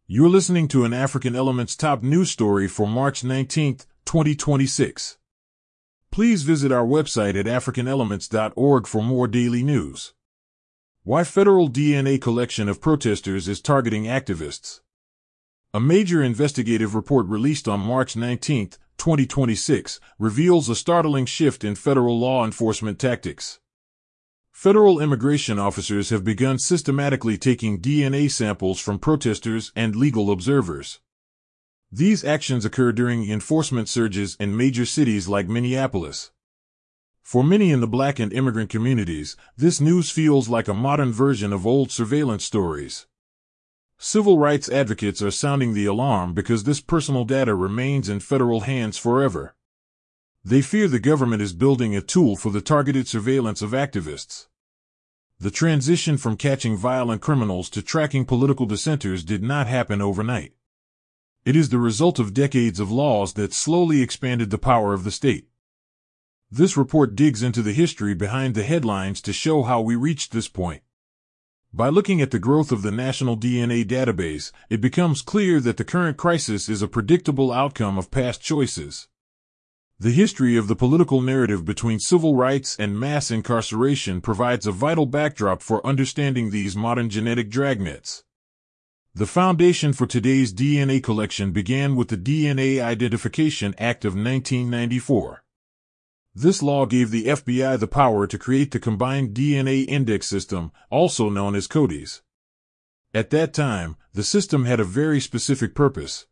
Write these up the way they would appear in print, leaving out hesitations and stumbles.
You're listening to an African Elements top news story for March 19, 2026. Please visit our website at africanelements.org for more daily news. Why federal DNA collection of protesters is targeting activists. A major investigative report released on March 19, 2026, reveals a startling shift in federal law enforcement tactics. Federal immigration officers have begun systematically taking DNA samples from protesters and legal observers. These actions occur during enforcement surges in major cities like Minneapolis. For many in the Black and immigrant communities, this news feels like a modern version of old surveillance stories. Civil rights advocates are sounding the alarm because this personal data remains in federal hands forever. They fear the government is building a tool for the targeted surveillance of activists. The transition from catching violent criminals to tracking political dissenters did not happen overnight. It is the result of decades of laws that slowly expanded the power of the state. This report digs into the history behind the headlines to show how we reached this point. By looking at the growth of the National DNA Database, it becomes clear that the current crisis is a predictable outcome of past choices. The history of the political narrative between civil rights and mass incarceration provides a vital backdrop for understanding these modern genetic dragnets. The foundation for today's DNA collection began with the DNA Identification Act of 1994. This law gave the FBI the power to create the Combined DNA Index System, also known as CODIS. At that time, the system had a very specific purpose.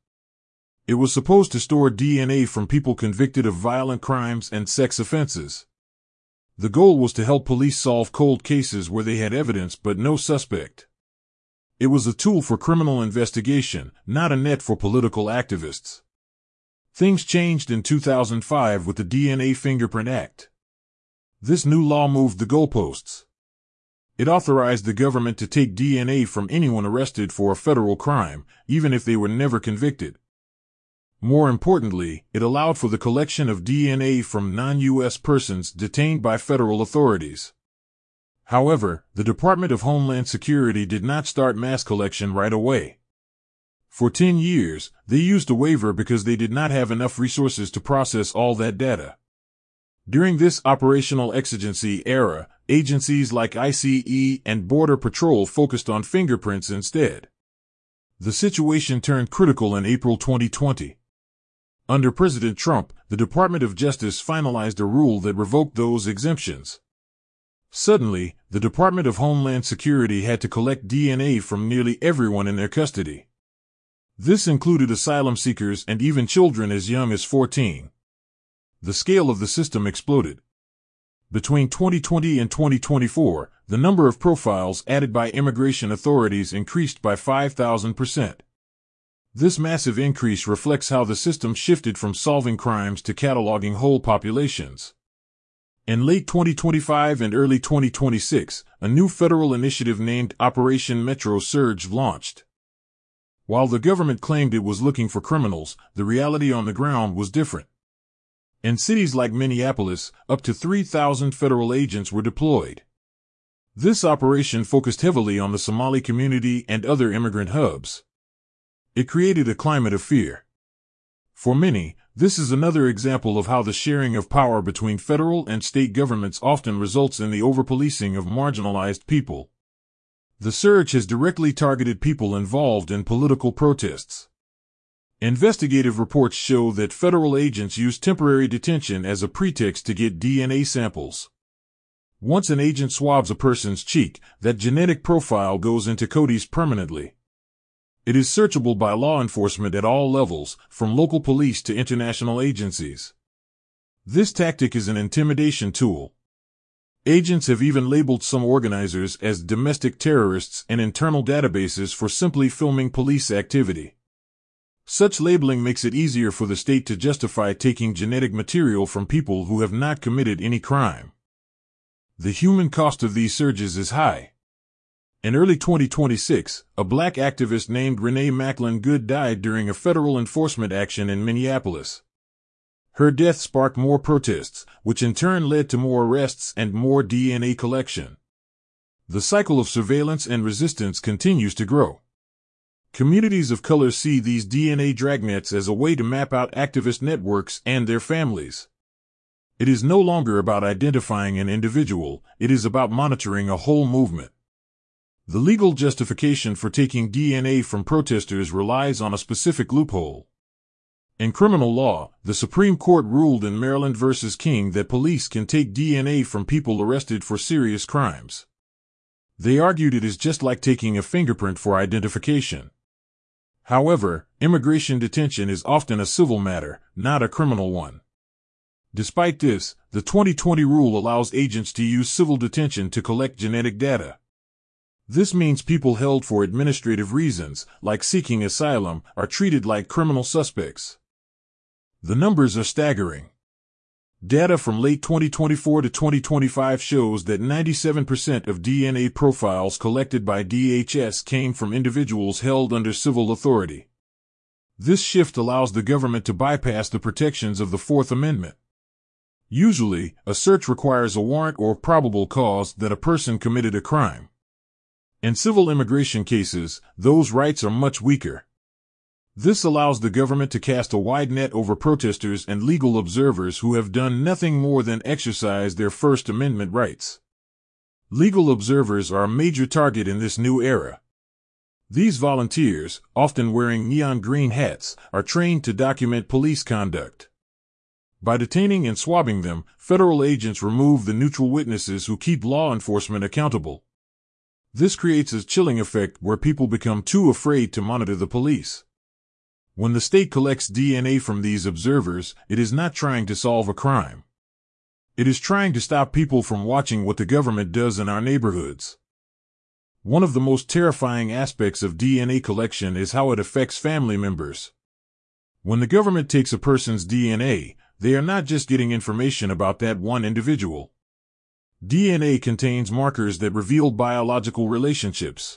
It was supposed to store DNA from people convicted of violent crimes and sex offenses. The goal was to help police solve cold cases where they had evidence but no suspect. It was a tool for criminal investigation, not a net for political activists. Things changed in 2005 with the DNA Fingerprint Act. This new law moved the goalposts. It authorized the government to take DNA from anyone arrested for a federal crime, even if they were never convicted. More importantly, it allowed for the collection of DNA from non-U.S. persons detained by federal authorities. However, the Department of Homeland Security did not start mass collection right away. For 10 years, they used a waiver because they did not have enough resources to process all that data. During this operational exigency era, agencies like ICE and Border Patrol focused on fingerprints instead. The situation turned critical in April 2020. Under President Trump, the Department of Justice finalized a rule that revoked those exemptions. Suddenly, the Department of Homeland Security had to collect DNA from nearly everyone in their custody. This included asylum seekers and even children as young as 14. The scale of the system exploded. Between 2020 and 2024, the number of profiles added by immigration authorities increased by 5,000%. This massive increase reflects how the system shifted from solving crimes to cataloging whole populations. In late 2025 and early 2026, a new federal initiative named Operation Metro Surge launched. While the government claimed it was looking for criminals, the reality on the ground was different. In cities like Minneapolis, up to 3,000 federal agents were deployed. This operation focused heavily on the Somali community and other immigrant hubs. It created a climate of fear. For many, this is another example of how the sharing of power between federal and state governments often results in the over-policing of marginalized people. The surge has directly targeted people involved in political protests. Investigative reports show that federal agents use temporary detention as a pretext to get DNA samples. Once an agent swabs a person's cheek, that genetic profile goes into CODIS permanently. It is searchable by law enforcement at all levels, from local police to international agencies. This tactic is an intimidation tool. Agents have even labeled some organizers as domestic terrorists in internal databases for simply filming police activity. Such labeling makes it easier for the state to justify taking genetic material from people who have not committed any crime. The human cost of these surges is high. In early 2026, a black activist named Renee Macklin Good died during a federal enforcement action in Minneapolis. Her death sparked more protests, which in turn led to more arrests and more DNA collection. The cycle of surveillance and resistance continues to grow. Communities of color see these DNA dragnets as a way to map out activist networks and their families. It is no longer about identifying an individual, it is about monitoring a whole movement. The legal justification for taking DNA from protesters relies on a specific loophole. In criminal law, the Supreme Court ruled in Maryland v. King that police can take DNA from people arrested for serious crimes. They argued it is just like taking a fingerprint for identification. However, immigration detention is often a civil matter, not a criminal one. Despite this, the 2020 rule allows agents to use civil detention to collect genetic data. This means people held for administrative reasons, like seeking asylum, are treated like criminal suspects. The numbers are staggering. Data from late 2024 to 2025 shows that 97% of DNA profiles collected by DHS came from individuals held under civil authority. This shift allows the government to bypass the protections of the Fourth Amendment. Usually, a search requires a warrant or probable cause that a person committed a crime. In civil immigration cases, those rights are much weaker. This allows the government to cast a wide net over protesters and legal observers who have done nothing more than exercise their First Amendment rights. Legal observers are a major target in this new era. These volunteers, often wearing neon green hats, are trained to document police conduct. By detaining and swabbing them, federal agents remove the neutral witnesses who keep law enforcement accountable. This creates a chilling effect where people become too afraid to monitor the police. When the state collects DNA from these observers, it is not trying to solve a crime. It is trying to stop people from watching what the government does in our neighborhoods. One of the most terrifying aspects of DNA collection is how it affects family members. When the government takes a person's DNA, they are not just getting information about that one individual. DNA contains markers that reveal biological relationships.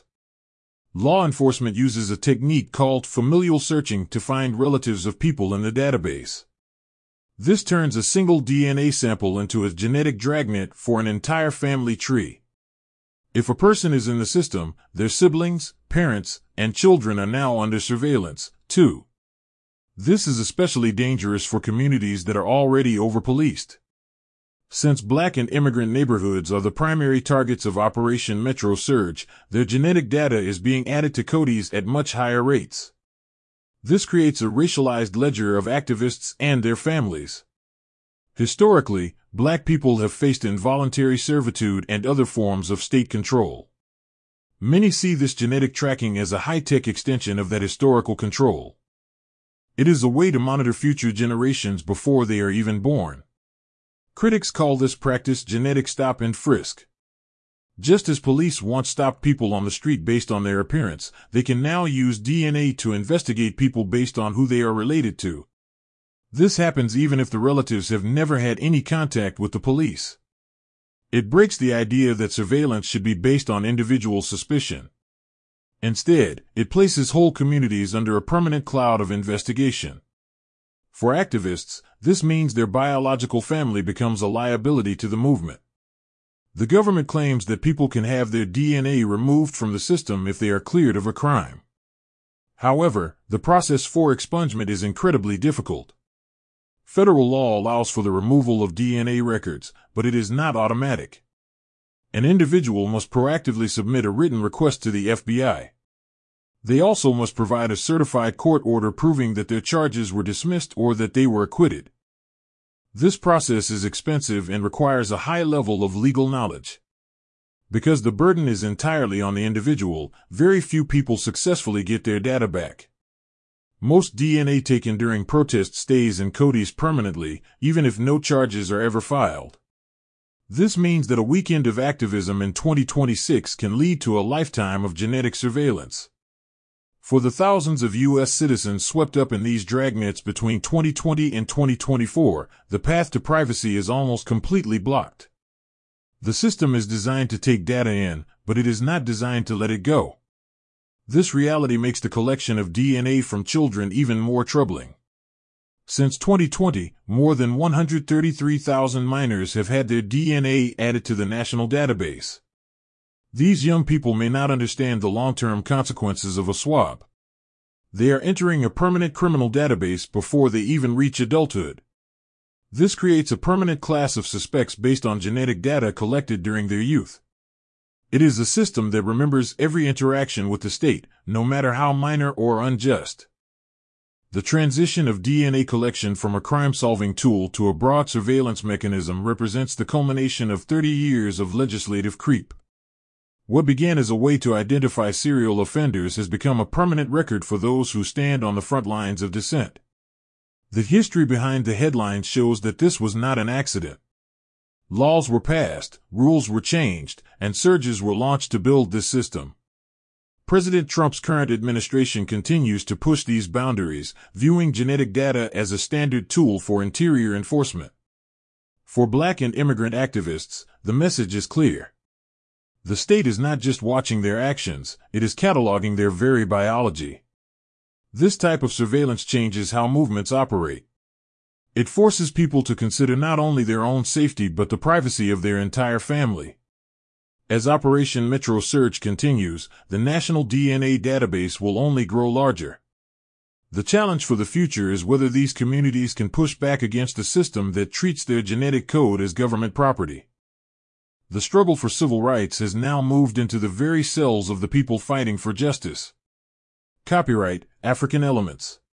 Law enforcement uses a technique called familial searching to find relatives of people in the database. This turns a single DNA sample into a genetic dragnet for an entire family tree. If a person is in the system, their siblings, parents, and children are now under surveillance, too. This is especially dangerous for communities that are already over-policed. Since Black and immigrant neighborhoods are the primary targets of Operation Metro Surge, their genetic data is being added to CODIs at much higher rates. This creates a racialized ledger of activists and their families. Historically, Black people have faced involuntary servitude and other forms of state control. Many see this genetic tracking as a high-tech extension of that historical control. It is a way to monitor future generations before they are even born. Critics call this practice genetic stop and frisk. Just as police once stopped people on the street based on their appearance, they can now use DNA to investigate people based on who they are related to. This happens even if the relatives have never had any contact with the police. It breaks the idea that surveillance should be based on individual suspicion. Instead, it places whole communities under a permanent cloud of investigation. For activists, this means their biological family becomes a liability to the movement. The government claims that people can have their DNA removed from the system if they are cleared of a crime. However, the process for expungement is incredibly difficult. Federal law allows for the removal of DNA records, but it is not automatic. An individual must proactively submit a written request to the FBI. They also must provide a certified court order proving that their charges were dismissed or that they were acquitted. This process is expensive and requires a high level of legal knowledge. Because the burden is entirely on the individual, very few people successfully get their data back. Most DNA taken during protests stays in CODIs permanently, even if no charges are ever filed. This means that a weekend of activism in 2026 can lead to a lifetime of genetic surveillance. For the thousands of U.S. citizens swept up in these dragnets between 2020 and 2024, the path to privacy is almost completely blocked. The system is designed to take data in, but it is not designed to let it go. This reality makes the collection of DNA from children even more troubling. Since 2020, more than 133,000 minors have had their DNA added to the national database. These young people may not understand the long-term consequences of a swab. They are entering a permanent criminal database before they even reach adulthood. This creates a permanent class of suspects based on genetic data collected during their youth. It is a system that remembers every interaction with the state, no matter how minor or unjust. The transition of DNA collection from a crime-solving tool to a broad surveillance mechanism represents the culmination of 30 years of legislative creep. What began as a way to identify serial offenders has become a permanent record for those who stand on the front lines of dissent. The history behind the headlines shows that this was not an accident. Laws were passed, rules were changed, and surges were launched to build this system. President Trump's current administration continues to push these boundaries, viewing genetic data as a standard tool for interior enforcement. For Black and immigrant activists, the message is clear. The state is not just watching their actions, it is cataloging their very biology. This type of surveillance changes how movements operate. It forces people to consider not only their own safety but the privacy of their entire family. As Operation Metro Surge continues, the national DNA database will only grow larger. The challenge for the future is whether these communities can push back against a system that treats their genetic code as government property. The struggle for civil rights has now moved into the very cells of the people fighting for justice. Copyright, African Elements.